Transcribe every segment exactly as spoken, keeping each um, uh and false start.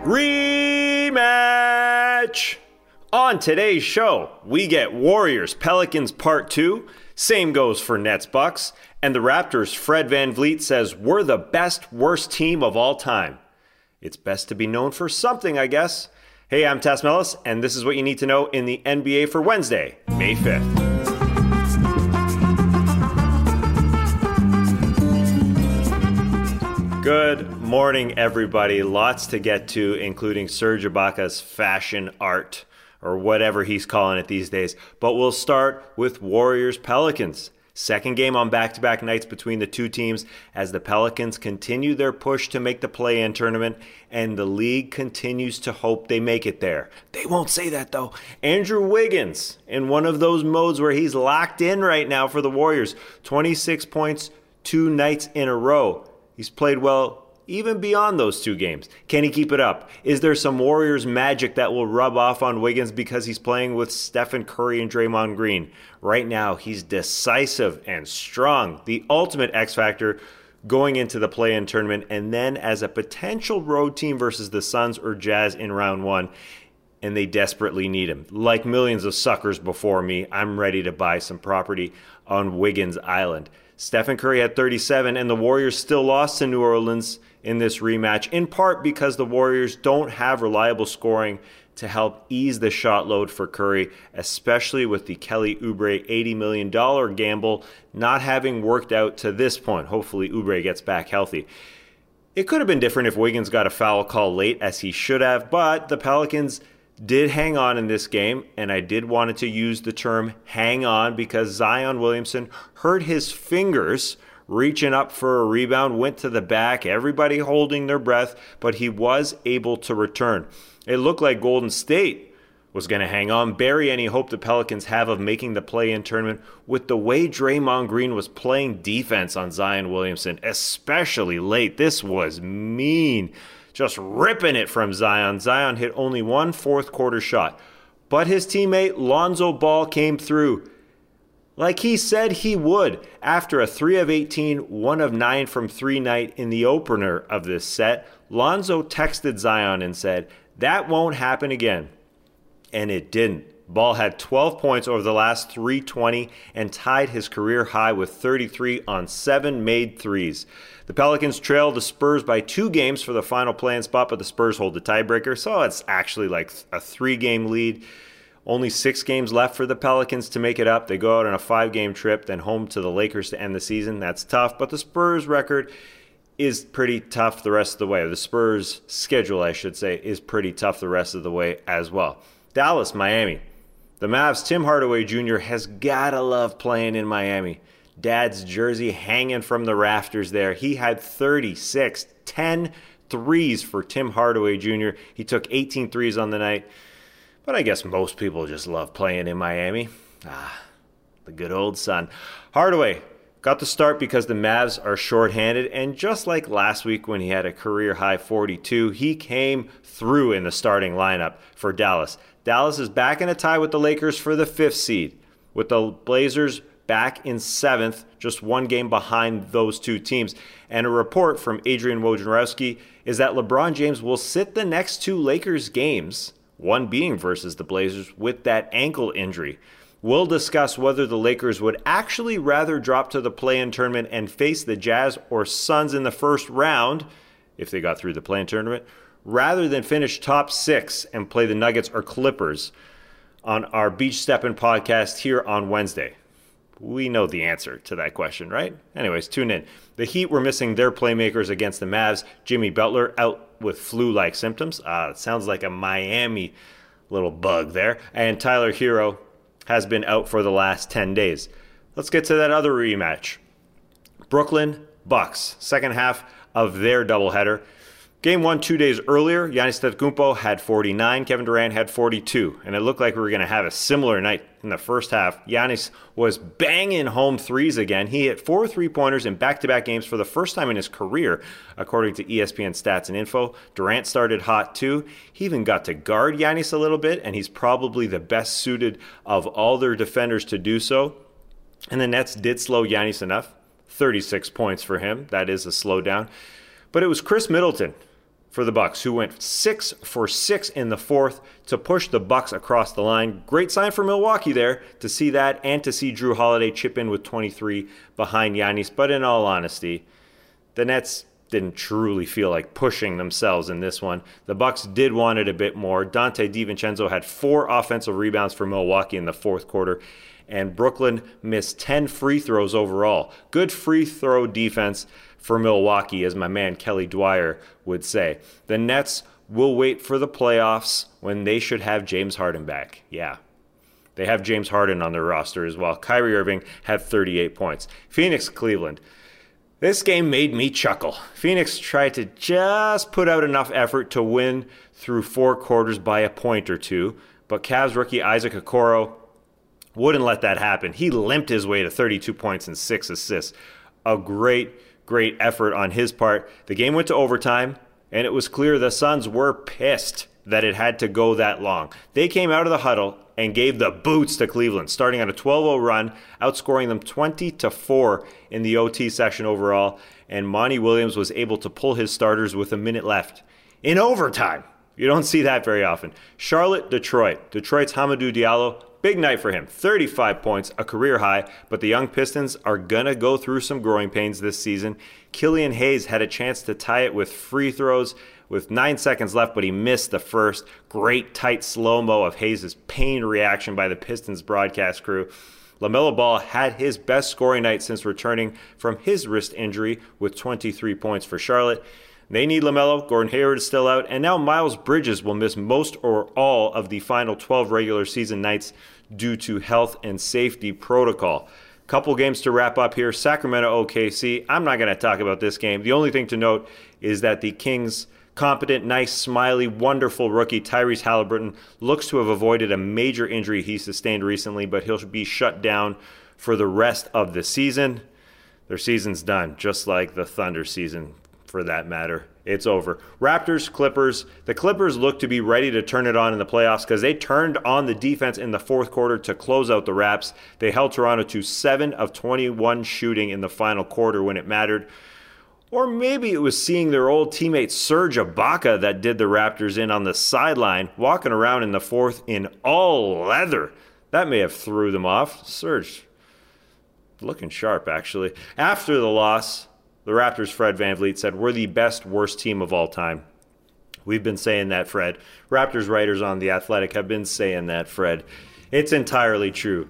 Rematch! On today's show, we get Warriors Pelicans Part two. Same goes for Nets Bucks. And the Raptors' Fred VanVleet says we're the best, worst team of all time. It's best to be known for something, I guess. Hey, I'm Tess Mellis, and this is what you need to know in the N B A for Wednesday, May fifth. Good morning, everybody. Lots to get to, including Serge Ibaka's fashion art, or whatever he's calling it these days. But we'll start with Warriors Pelicans. Second game on back-to-back nights between the two teams as the Pelicans continue their push to make the play-in tournament, and the league continues to hope they make it there. They won't say that, though. Andrew Wiggins, in one of those modes where he's locked in right now for the Warriors. twenty-six points, two nights in a row. He's played well even beyond those two games. Can he keep it up? Is there some Warriors magic that will rub off on Wiggins because he's playing with Stephen Curry and Draymond Green? Right now, he's decisive and strong, the ultimate X factor going into the play-in tournament, and then as a potential road team versus the Suns or Jazz in round one, and they desperately need him. Like millions of suckers before me, I'm ready to buy some property on Wiggins Island. Stephen Curry had thirty-seven, and the Warriors still lost to New Orleans in this rematch, in part because the Warriors don't have reliable scoring to help ease the shot load for Curry, especially with the Kelly Oubre eighty million dollars gamble not having worked out to this point. Hopefully Oubre gets back healthy. It could have been different if Wiggins got a foul call late, as he should have, but the Pelicans did hang on in this game, and I did want to use the term hang on because Zion Williamson hurt his fingers reaching up for a rebound, went to the back, everybody holding their breath, but he was able to return. It looked like Golden State was going to hang on, bury any hope the Pelicans have of making the play-in tournament with the way Draymond Green was playing defense on Zion Williamson, especially late. This was mean. Just ripping it from Zion. Zion hit only one fourth quarter shot. But his teammate Lonzo Ball came through like he said he would after a three of eighteen, one of nine from three night in the opener of this set. Lonzo texted Zion and said, "That won't happen again." And it didn't. Ball had twelve points over the last three twenty and tied his career high with thirty-three on seven made threes. The Pelicans trailed the Spurs by two games for the final play-in spot, but the Spurs hold the tiebreaker, so it's actually like a three-game lead. Only six games left for the Pelicans to make it up. They go out on a five-game trip, then home to the Lakers to end the season. That's tough, but the Spurs record is pretty tough the rest of the way. The Spurs schedule, I should say, is pretty tough the rest of the way as well. Dallas, Miami. The Mavs' Tim Hardaway Junior has gotta love playing in Miami. Dad's jersey hanging from the rafters there. He had thirty-six, ten threes for Tim Hardaway Junior He took eighteen threes on the night. But I guess most people just love playing in Miami. Ah, the good old sun. Hardaway got the start because the Mavs are shorthanded, and just like last week when he had a career-high forty-two, he came through in the starting lineup for Dallas. Dallas is back in a tie with the Lakers for the fifth seed, with the Blazers back in seventh, just one game behind those two teams. And a report from Adrian Wojnarowski is that LeBron James will sit the next two Lakers games, one being versus the Blazers, with that ankle injury. We'll discuss whether the Lakers would actually rather drop to the play-in tournament and face the Jazz or Suns in the first round, if they got through the play-in tournament, rather than finish top six and play the Nuggets or Clippers on our Beach Steppin' podcast here on Wednesday. We know the answer to that question, right? Anyways, tune in. The Heat were missing their playmakers against the Mavs. Jimmy Butler out with flu-like symptoms. Uh, it sounds like a Miami little bug there. And Tyler Hero has been out for the last ten days. Let's get to that other rematch. Brooklyn Bucks, second half of their doubleheader. Game one two days earlier, Giannis Antetokounmpo had forty-nine, Kevin Durant had forty-two, and it looked like we were going to have a similar night in the first half. Giannis was banging home threes again. He hit four three-pointers in back-to-back games for the first time in his career, according to E S P N Stats and Info. Durant started hot too. He even got to guard Giannis a little bit, and he's probably the best suited of all their defenders to do so. And the Nets did slow Giannis enough. thirty-six points for him. That is a slowdown. But it was Chris Middleton for the Bucks, who went six for six in the fourth to push the Bucks across the line. Great sign for Milwaukee there to see that and to see Drew Holiday chip in with twenty-three behind Giannis. But in all honesty, the Nets didn't truly feel like pushing themselves in this one. The Bucks did want it a bit more. Dante DiVincenzo had four offensive rebounds for Milwaukee in the fourth quarter, and Brooklyn missed ten free throws overall. Good free throw defense for Milwaukee, as my man Kelly Dwyer would say. The Nets will wait for the playoffs when they should have James Harden back. Yeah, they have James Harden on their roster as well. Kyrie Irving had thirty-eight points. Phoenix, Cleveland. This game made me chuckle. Phoenix tried to just put out enough effort to win through four quarters by a point or two, but Cavs rookie Isaac Okoro wouldn't let that happen. He limped his way to thirty-two points and six assists. A great Great effort on his part. The game went to overtime, and it was clear the Suns were pissed that it had to go that long. They came out of the huddle and gave the boots to Cleveland, starting on a twelve oh run, outscoring them twenty to four in the O T session overall, and Monty Williams was able to pull his starters with a minute left in overtime. You don't see that very often. Charlotte, Detroit. Detroit's Hamidou Diallo, big night for him. thirty-five points, a career high, but the young Pistons are going to go through some growing pains this season. Killian Hayes had a chance to tie it with free throws with nine seconds left, but he missed the first. Great tight slow-mo of Hayes' pain reaction by the Pistons broadcast crew. LaMelo Ball had his best scoring night since returning from his wrist injury with twenty-three points for Charlotte. They need LaMelo. Gordon Hayward is still out. And now Miles Bridges will miss most or all of the final twelve regular season nights due to health and safety protocol. Couple games to wrap up here. Sacramento O K C. I'm not going to talk about this game. The only thing to note is that the Kings' competent, nice, smiley, wonderful rookie Tyrese Halliburton looks to have avoided a major injury he sustained recently, but he'll be shut down for the rest of the season. Their season's done, just like the Thunder season, for that matter. It's over. Raptors, Clippers. The Clippers look to be ready to turn it on in the playoffs because they turned on the defense in the fourth quarter to close out the Raps. They held Toronto to seven of twenty-one shooting in the final quarter when it mattered. Or maybe it was seeing their old teammate Serge Ibaka that did the Raptors in on the sideline, walking around in the fourth in all leather. That may have threw them off. Serge, looking sharp, actually. After the loss, the Raptors' Fred VanVleet said, "We're the best, worst team of all time." We've been saying that, Fred. Raptors writers on The Athletic have been saying that, Fred. It's entirely true.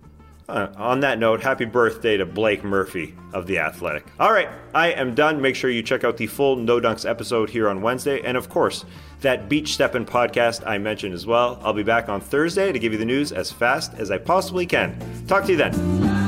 Uh, on that note, happy birthday to Blake Murphy of The Athletic. All right, I am done. Make sure you check out the full No Dunks episode here on Wednesday. And of course, that Beach Steppin' podcast I mentioned as well. I'll be back on Thursday to give you the news as fast as I possibly can. Talk to you then.